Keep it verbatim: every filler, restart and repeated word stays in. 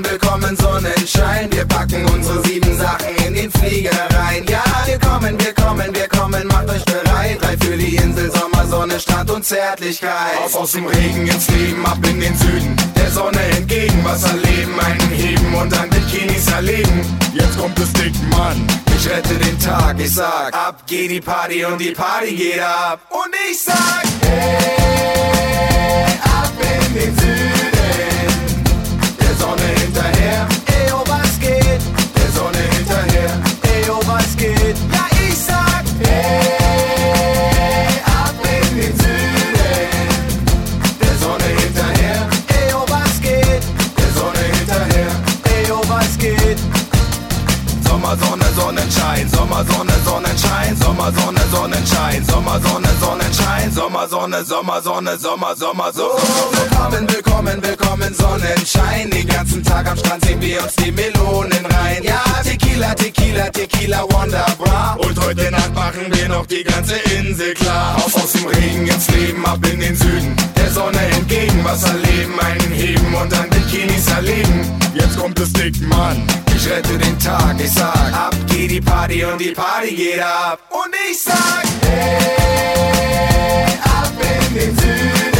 willkommen Sonnenschein. Wir packen unsere sieben Sachen in den Flieger rein. Ja, wir kommen, wir kommen, wir kommen, macht euch bereit. Drei für die Insel, Sommer, Sonne, Strand und Zärtlichkeit. Auf aus dem Regen ins Leben, ab in den Süden. Der Sonne entgegen, was erleben, einen heben und dann Bikinis erleben. Jetzt kommt es dick, Mann. Ich rette den Tag, ich sag, ab geht die Party und die Party geht ab. Und ich sag, hey, ab in den Süden. Der Sonne hinterher, ey, oh, was geht? Der Sonne hinterher, ey, oh, was geht? Ja, ich sag, hey, ab in den Süden. Der Sonne hinterher, ey, oh, was geht? Der Sonne hinterher, ey, oh, was geht? Sommer, Sonne, Sonnenschein, Sommer, Sonne, Sonnenschein, Sommer, Sonne, Sonnenschein, Sommer, Sonne, Sonnenschein, Sommer, Sonne, Sommer, Sonne, Sommer, Sommer, so. Willkommen, willkommen, willkommen, Sonnenschein. Den ganzen Tag am Strand sehen wir uns die Melonen rein. Ja, Tequila, Tequila, Tequila, Wonderbra. Und heute Nacht machen wir noch die ganze Insel klar. Auf aus dem Regen ins Leben, ab in den Süden. Der Sonne entgegen, was erleben, einen heben und dann Bikinis erleben. Jetzt kommt es dick, Mann. Ich rette den Tag, ich sag, ab geht die Party und die Party geht ab. Und ich sag, hey, ab in den Süden.